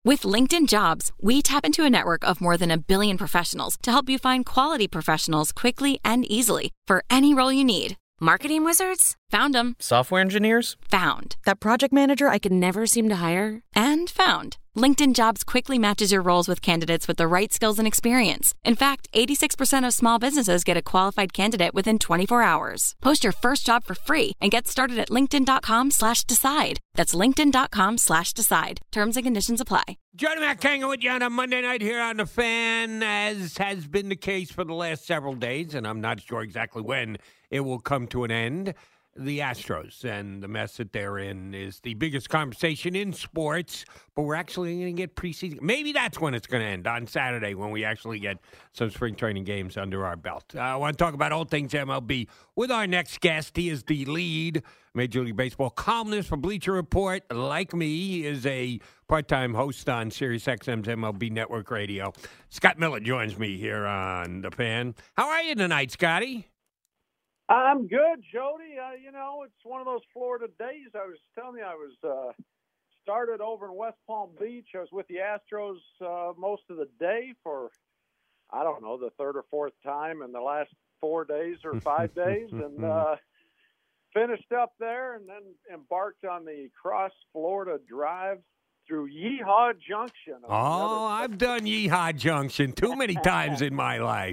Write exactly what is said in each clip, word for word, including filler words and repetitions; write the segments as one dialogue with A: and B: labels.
A: With LinkedIn Jobs, we tap into a network of more than a billion professionals to help you find quality professionals quickly and easily for any role you need. Marketing wizards? Found them.
B: Software engineers?
A: Found. That project manager I could never seem to hire? And found. LinkedIn Jobs quickly matches your roles with candidates with the right skills and experience. In fact, eighty-six percent of small businesses get a qualified candidate within twenty-four hours. Post your first job for free and get started at linkedin.com slash decide. That's linkedin.com slash decide. Terms and conditions apply.
C: Johnny Mac hanging with you on a Monday night here on The Fan, as has been the case for the last several days, and I'm not sure exactly when it will come to an end. The Astros and the mess that they're in is the biggest conversation in sports, but we're actually going to get preseason. Maybe that's when it's going to end, on Saturday, when we actually get some spring training games under our belt. Uh, I want to talk about all things M L B with our next guest. He is the lead Major League Baseball columnist for Bleacher Report. Like me, he is a part-time host on SiriusXM's M L B Network Radio. Scott Miller joins me here on The Fan. How are you tonight, Scotty?
D: I'm good, Jody. Uh, you know, it's one of those Florida days. I was telling you, I was uh, started over in West Palm Beach. I was with the Astros uh, most of the day for, I don't know, the third or fourth time in the last four days or five days, and uh, finished up there and then embarked on the Cross Florida Drive through Yeehaw Junction.
C: Oh, I've done Yeehaw Junction too many times in my life.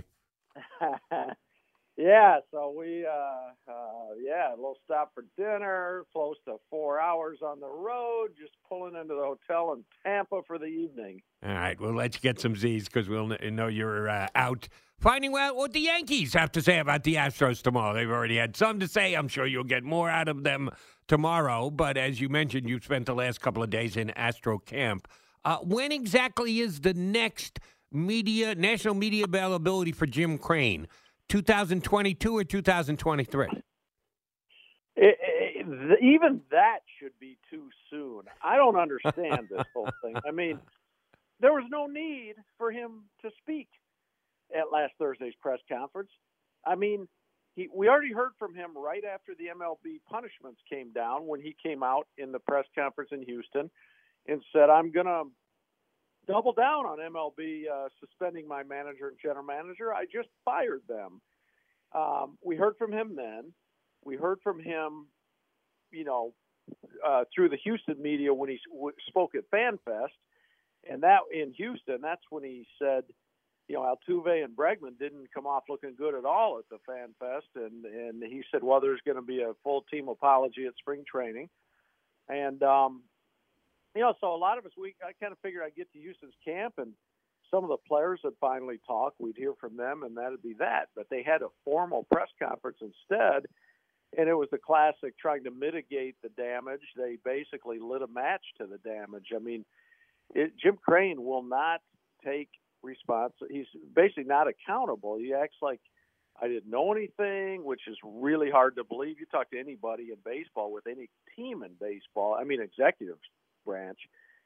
D: Yeah, so we, uh, uh, yeah, a little stop for dinner, close to four hours on the road, just pulling into the hotel in Tampa for the evening.
C: All right, well, let's get some Z's because we'll know you're uh, out finding out what the Yankees have to say about the Astros tomorrow. They've already had some to say. I'm sure you'll get more out of them tomorrow. But as you mentioned, you've spent the last couple of days in Astro camp. Uh, when exactly is the next media, national media availability for Jim Crane? twenty twenty-two or two thousand twenty-three?
D: It, it, even that should be too soon. I don't understand this whole thing. I mean, there was no need for him to speak at last Thursday's press conference. I mean, he, we already heard from him right after the M L B punishments came down when he came out in the press conference in Houston and said, I'm going to double down on M L B uh, suspending my manager and general manager. I just fired them. Um, we heard from him then. We heard from him, you know, uh, through the Houston media when he w- spoke at FanFest. And that in Houston, that's when he said, you know, Altuve and Bregman didn't come off looking good at all at the FanFest. And, and he said, well, there's going to be a full team apology at spring training. And, um, you know, so a lot of us, we I kind of figured I'd get to Houston's camp and some of the players would finally talk. We'd hear from them, and that'd be that. But they had a formal press conference instead, and it was the classic trying to mitigate the damage. They basically lit a match to the damage. I mean, it, Jim Crane will not take response. He's basically not accountable. He acts like I didn't know anything, which is really hard to believe. You talk to anybody in baseball with any team in baseball, I mean executives branch,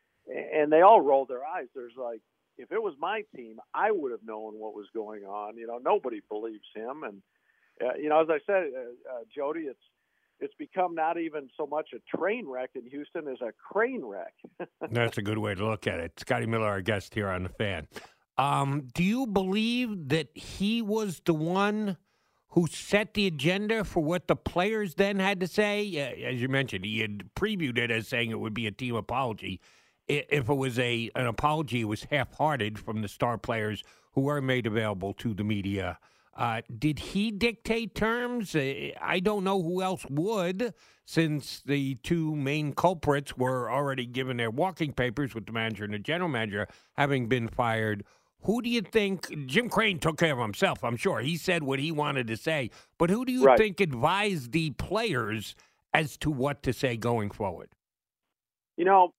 D: and they all roll their eyes. There's like, if it was my team, I would have known what was going on. You know, nobody believes him. And, uh, you know, as I said, uh, uh, Jody, it's it's become not even so much a train wreck in Houston as a crane wreck.
C: That's a good way to look at it. Scotty Miller, our guest here on The Fan. Um, do you believe that he was the one who set the agenda for what the players then had to say? Uh, as you mentioned, he had previewed it as saying it would be a team apology. If it was a an apology, it was half-hearted from the star players who were made available to the media. Uh, did he dictate terms? Uh, I don't know who else would, since the two main culprits were already given their walking papers with the manager and the general manager having been fired. Who do you think? Jim Crane took care of himself, I'm sure. He said what he wanted to say. But who do you
D: right.
C: think advised the players as to what to say going forward?
D: You know,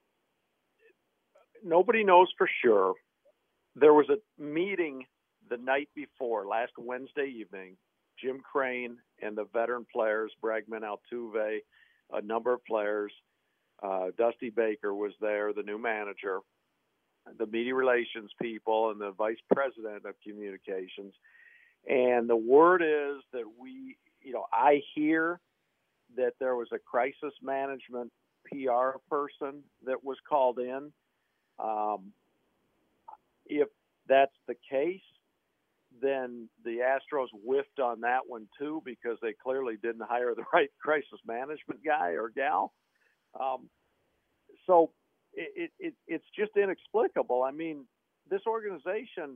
D: nobody knows for sure. There was a meeting the night before, last Wednesday evening. Jim Crane and the veteran players, Bregman, Altuve, a number of players. Uh, Dusty Baker was there, the new manager, the media relations people, and the vice president of communications. And the word is that we, you know, I hear that there was a crisis management P R person that was called in Um, if that's the case, then the Astros whiffed on that one too, because they clearly didn't hire the right crisis management guy or gal. Um, so it, it, it's just inexplicable. I mean, this organization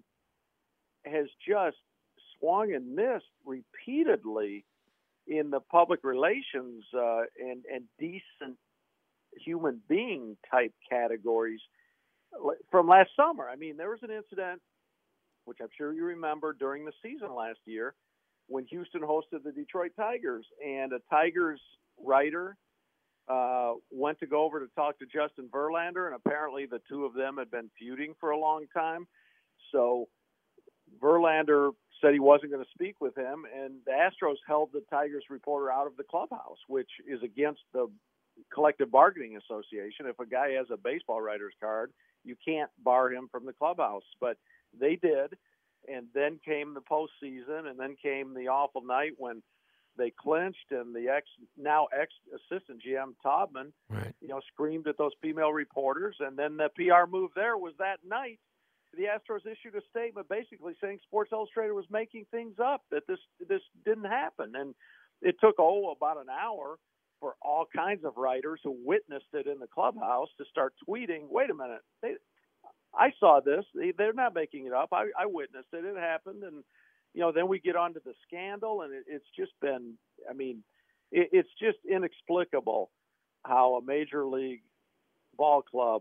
D: has just swung and missed repeatedly in the public relations uh, and, and decent human being type categories from last summer. I mean, there was an incident, which I'm sure you remember, during the season last year when Houston hosted the Detroit Tigers, and a Tigers writer uh, went to go over to talk to Justin Verlander, and apparently the two of them had been feuding for a long time. So Verlander said he wasn't going to speak with him, and the Astros held the Tigers reporter out of the clubhouse, which is against the collective bargaining association. If a guy has a baseball writer's card, you can't bar him from the clubhouse. But they did, and then came the postseason, and then came the awful night when they clinched, and the ex now ex assistant G M Taubman,
C: right.
D: you know, screamed at those female reporters, and then the P R move there was that night. The Astros issued a statement basically saying Sports Illustrated was making things up, that this this didn't happen, and it took oh about an hour for all kinds of writers who witnessed it in the clubhouse to start tweeting, wait a minute, they, I saw this. They, they're not making it up. I, I witnessed it. It happened. And, you know, then we get on to the scandal, and it, it's just been, I mean, it, it's just inexplicable how a major league ball club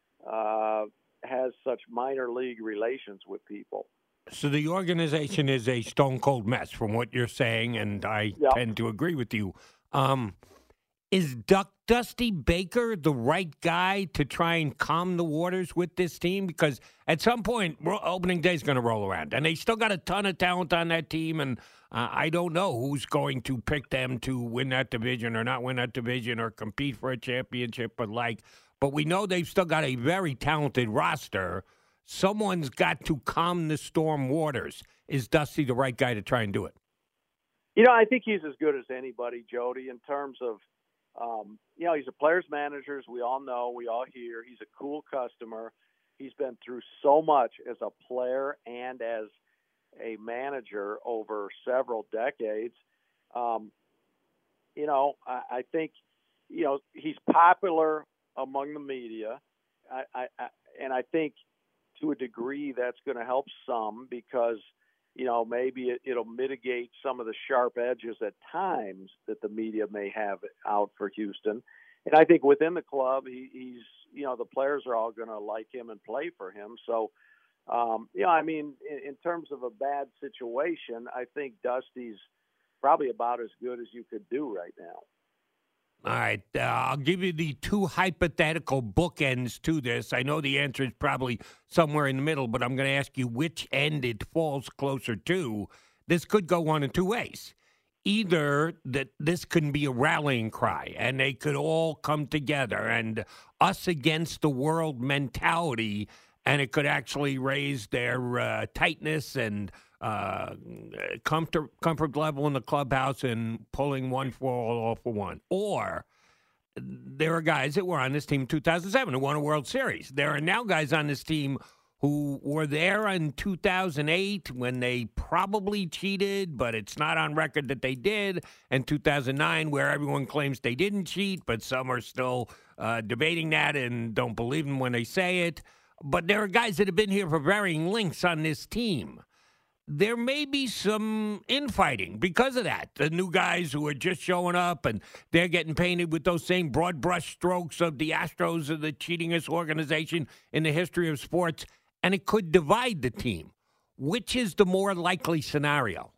D: uh, has such minor league relations with people.
C: So the organization is a stone cold mess from what you're saying, and I
D: Yep.
C: tend to agree with you. Um, is Duck Dusty Baker the right guy to try and calm the waters with this team? Because at some point, ro- opening day is going to roll around, and they still got a ton of talent on that team, and uh, I don't know who's going to pick them to win that division or not win that division or compete for a championship or like. But we know they've still got a very talented roster. Someone's got to calm the storm waters. Is Dusty the right guy to try and do it?
D: You know, I think he's as good as anybody, Jody, in terms of, um, you know, he's a player's manager, as we all know, we all hear. He's a cool customer. He's been through so much as a player and as a manager over several decades. Um, you know, I, I think, you know, he's popular among the media. I, I, I and I think to a degree that's going to help some because, you know, maybe it, it'll mitigate some of the sharp edges at times that the media may have out for Houston. And I think within the club, he, he's, you know, the players are all going to like him and play for him. So, um, you know, I mean, in, in terms of a bad situation, I think Dusty's probably about as good as you could do right now.
C: All right, uh, I'll give you the two hypothetical bookends to this. I know the answer is probably somewhere in the middle, but I'm going to ask you which end it falls closer to. This could go one of two ways. Either that this can be a rallying cry, and they could all come together, and us against the world mentality, and it could actually raise their uh, tightness and uh, comfort, comfort level in the clubhouse and pulling one for all, all for one. Or there are guys that were on this team in two thousand seven who won a World Series. There are now guys on this team who were there in two thousand eight when they probably cheated, but it's not on record that they did, and two thousand nine where everyone claims they didn't cheat, but some are still uh, debating that and don't believe them when they say it. But there are guys that have been here for varying lengths on this team. There may be some infighting because of that. The new guys who are just showing up and they're getting painted with those same broad brush strokes of the Astros are the cheatingest organization in the history of sports, and it could divide the team. Which is the more likely scenario?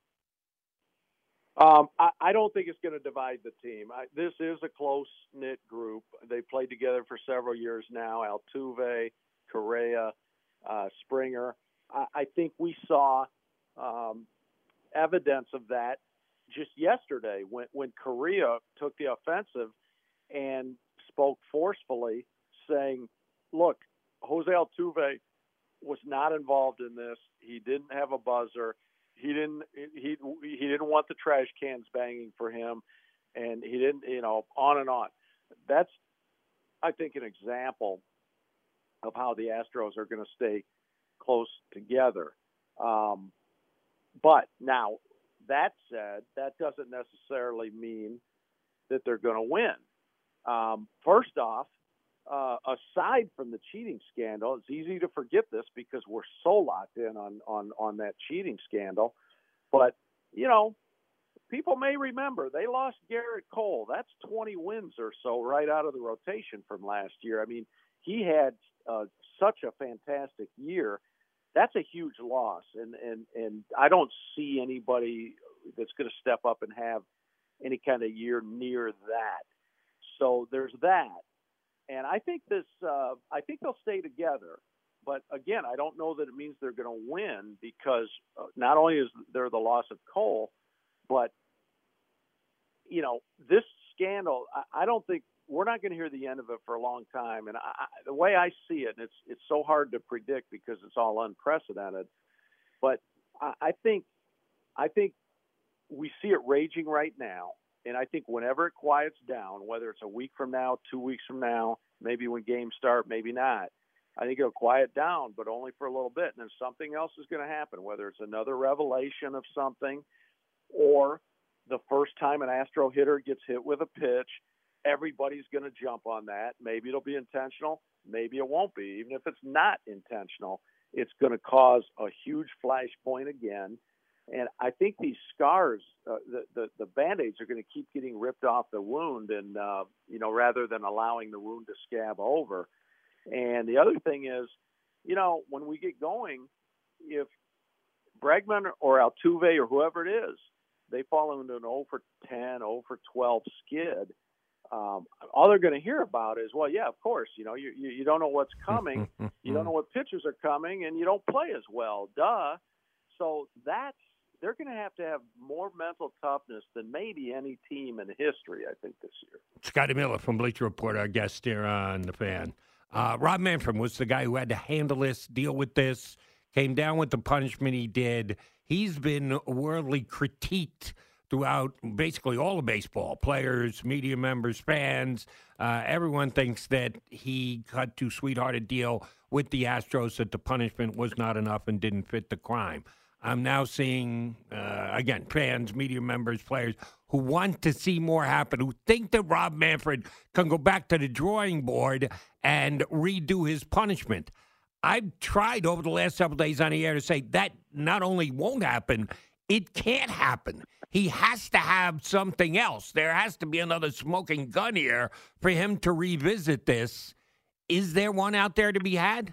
D: Um, I, I don't think it's going to divide the team. I, this is a close-knit group. They played together for several years now. Altuve, Correa, uh, Springer. I, I think we saw um, evidence of that just yesterday when, when Correa took the offensive and spoke forcefully, saying, look, Jose Altuve was not involved in this. He didn't have a buzzer. He didn't. He he didn't want the trash cans banging for him, and he didn't. You know, on and on. That's, I think, an example of how the Astros are going to stay close together. Um, but now, that said, that doesn't necessarily mean that they're going to win. Um, first off, uh, aside from the cheating scandal, it's easy to forget this because we're so locked in on, on, on that cheating scandal. But, you know, people may remember they lost Garrett Cole. That's twenty wins or so right out of the rotation from last year. I mean, he had uh, such a fantastic year. That's a huge loss, and, and, and I don't see anybody that's going to step up and have any kind of year near that. So there's that. And I think this, uh, I think they'll stay together. But again, I don't know that it means they're going to win because uh, not only is there the loss of Cole, but, you know, this scandal, I, I don't think we're not going to hear the end of it for a long time. And I, I, the way I see it, and it's it's so hard to predict because it's all unprecedented, but I, I think I think we see it raging right now. And I think whenever it quiets down, whether it's a week from now, two weeks from now, maybe when games start, maybe not, I think it'll quiet down, but only for a little bit. And then something else is going to happen, whether it's another revelation of something or the first time an Astro hitter gets hit with a pitch, everybody's going to jump on that. Maybe it'll be intentional. Maybe it won't be. Even if it's not intentional, it's going to cause a huge flashpoint again. And I think these scars, uh, the, the, the Band-Aids are going to keep getting ripped off the wound and, uh, you know, rather than allowing the wound to scab over. And the other thing is, you know, when we get going, if Bregman or Altuve or whoever it is, they fall into an oh for ten, oh for twelve skid, um, all they're going to hear about is, well, yeah, of course, you know, you, you, you don't know what's coming. You don't know what pitchers are coming, and you don't play as well. Duh. So that's, they're going to have to have more mental toughness than maybe any team in history, I think, this year.
C: Scotty Miller from Bleacher Report, our guest here on The Fan. Uh, Rob Manfred was the guy who had to handle this, deal with this, came down with the punishment he did. He's been worldly critiqued throughout basically all of baseball. Players, media members, fans, uh, everyone thinks that he cut too sweetheart a deal with the Astros, that the punishment was not enough and didn't fit the crime. I'm now seeing, uh, again, fans, media members, players who want to see more happen, who think that Rob Manfred can go back to the drawing board and redo his punishment. I've tried over the last several days on the air to say that not only won't happen, it can't happen. He has to have something else. There has to be another smoking gun here for him to revisit this. Is there one out there to be had?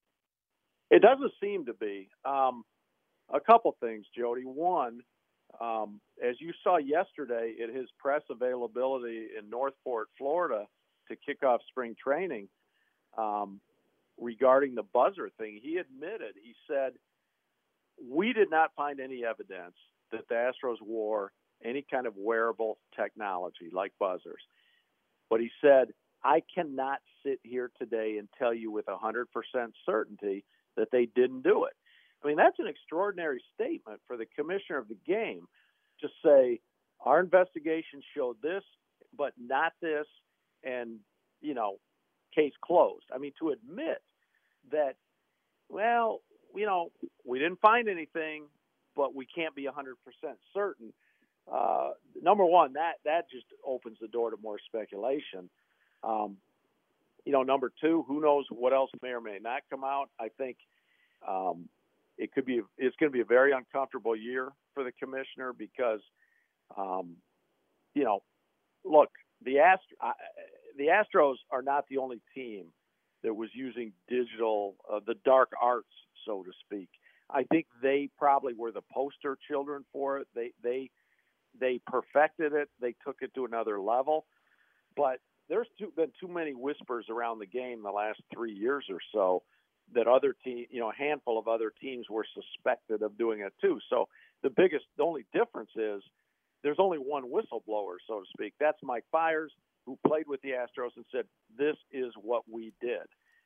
D: It doesn't seem to be. Um, a couple things, Jody. One, um, as you saw yesterday at his press availability in Northport, Florida, to kick off spring training, um, regarding the buzzer thing, he admitted, he said, we did not find any evidence that the Astros wore any kind of wearable technology like buzzers. But he said, I cannot sit here today and tell you with one hundred percent certainty that they didn't do it. I mean, that's an extraordinary statement for the commissioner of the game to say, our investigation showed this, but not this, and, you know, case closed. I mean, to admit that, well, you know, we didn't find anything, but we can't be one hundred percent certain. Uh, number one, that, that just opens the door to more speculation. Um, you know, number two, who knows what else may or may not come out. I think um, it could be, it's going to be a very uncomfortable year for the commissioner because, um, you know, look, the Ast- uh, the Astros are not the only team that was using digital, uh, the dark arts, so to speak. I think they probably were the poster children for it. They they they perfected it. They took it to another level. But there's too, been too many whispers around the game the last three years or so that other team, you know, a handful of other teams were suspected of doing it too. So the biggest, the only difference is there's only one whistleblower, so to speak. That's Mike Fiers, who played with the Astros and said, this is what we did.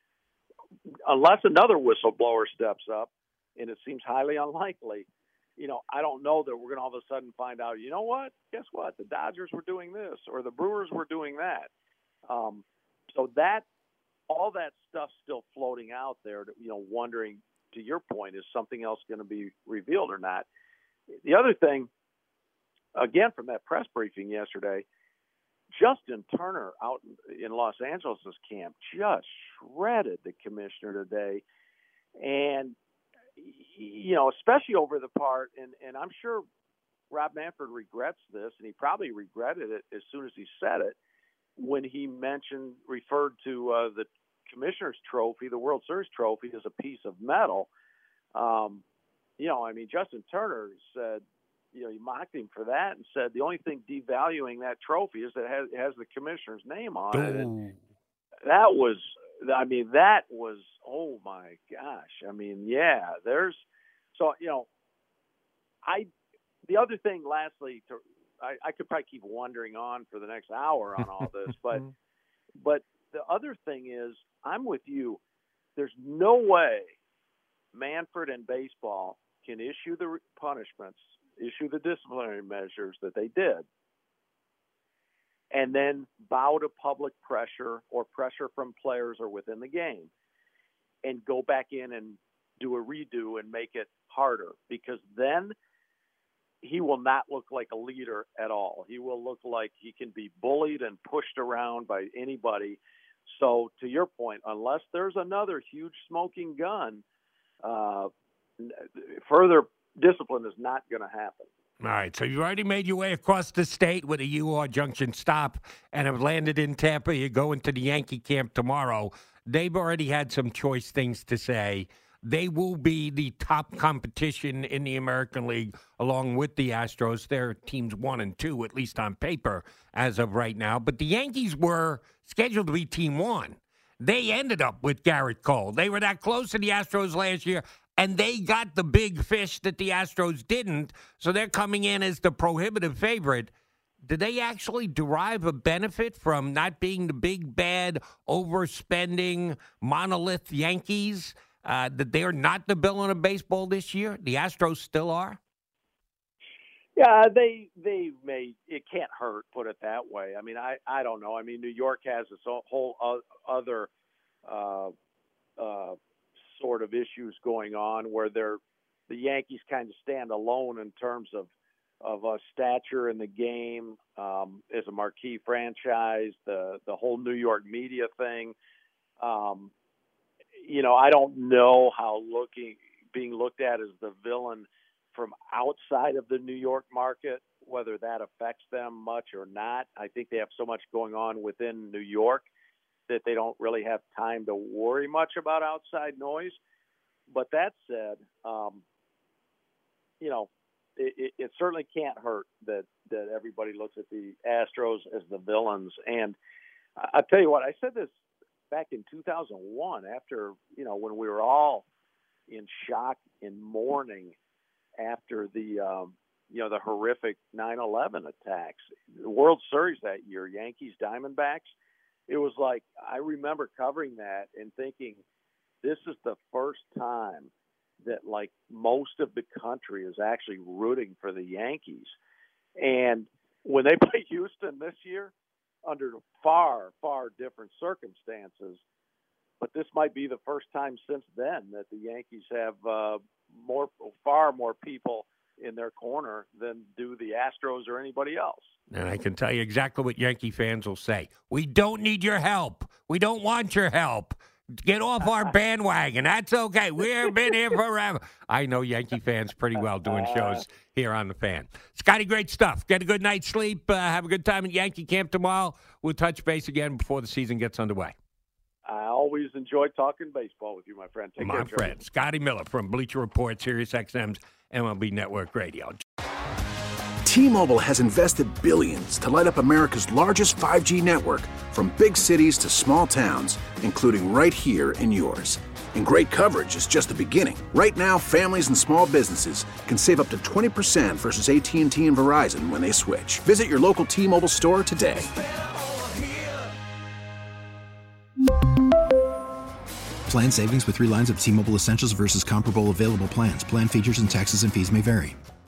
D: Unless another whistleblower steps up, and it seems highly unlikely, you know, I don't know that we're going to all of a sudden find out, you know what, guess what, the Dodgers were doing this or the Brewers were doing that. Um, so that all that stuff's still floating out there, you know, wondering, to your point, is something else going to be revealed or not? The other thing, again, from that press briefing yesterday, Justin Turner out in Los Angeles' camp just shredded the commissioner today. And, you know, especially over the part, and, and I'm sure Rob Manfred regrets this, and he probably regretted it as soon as he said it, when he mentioned, referred to uh, the commissioner's trophy, the World Series trophy, as a piece of metal. Um, you know, I mean, Justin Turner said, you know, he mocked him for that and said the only thing devaluing that trophy is that it has, it has the commissioner's name on it. And that was, I mean, that was, oh my gosh. I mean, yeah, there's, so, you know, I, the other thing, lastly, to, I, I could probably keep wandering on for the next hour on all this, but, but the other thing is, I'm with you. There's no way Manfred and baseball can issue the punishments, issue the disciplinary measures that they did, and then bow to public pressure or pressure from players or within the game, and go back in and do a redo and make it harder, because then he will not look like a leader at all. He will look like he can be bullied and pushed around by anybody. So to your point, unless there's another huge smoking gun, uh, further discipline is not going to happen.
C: All right, so you've already made your way across the state with a U R Junction stop and have landed in Tampa. You're going to the Yankee camp tomorrow. They've already had some choice things to say. They will be the top competition in the American League along with the Astros. They're teams one and two, at least on paper, as of right now. But the Yankees were scheduled to be team one. They ended up with Garrett Cole. They were that close to the Astros last year, and they got the big fish that the Astros didn't. So they're coming in as the prohibitive favorite. Did they actually derive a benefit from not being the big, bad, overspending, monolith Yankees? Uh, that they're not the villain of baseball this year? The Astros still are?
D: Yeah, they they may. It can't hurt, put it that way. I mean, I, I don't know. I mean, New York has its whole other uh, uh, sort of issues going on where they're, the Yankees kind of stand alone in terms of, of uh, stature in the game um, as a marquee franchise, the, the whole New York media thing. Um You know, I don't know how looking being looked at as the villain from outside of the New York market, whether that affects them much or not. I think they have so much going on within New York that they don't really have time to worry much about outside noise. But that said, um, you know, it, it, it certainly can't hurt that, that everybody looks at the Astros as the villains. And I'll tell you what, I said this back in two thousand one, after, you know, when we were all in shock and mourning after the, um, you know, the horrific nine eleven attacks, the World Series that year, Yankees, Diamondbacks, it was like, I remember covering that and thinking, this is the first time that, like, most of the country is actually rooting for the Yankees. And when they play Houston this year, under far, far different circumstances, but this might be the first time since then that the Yankees have uh, more, far more people in their corner than do the Astros or anybody else.
C: And I can tell you exactly what Yankee fans will say. We don't need your help. We don't want your help. Get off our bandwagon. That's okay. We've been here forever. I know Yankee fans pretty well doing shows here on The Fan. Scotty, great stuff. Get a good night's sleep. Uh, have a good time at Yankee camp tomorrow. We'll touch base again before the season gets underway.
D: I always enjoy talking baseball with you, my friend. Take
C: my
D: care,
C: friend,
D: Joe.
C: Scotty Miller from Bleacher Report, Sirius X M's M L B Network Radio.
B: T-Mobile has invested billions to light up America's largest five G network, from big cities to small towns, including right here in yours. And great coverage is just the beginning. Right now, families and small businesses can save up to twenty percent versus A T and T and Verizon when they switch. Visit your local T-Mobile store today.
E: Plan savings with three lines of T-Mobile Essentials versus comparable available plans. Plan features and taxes and fees may vary.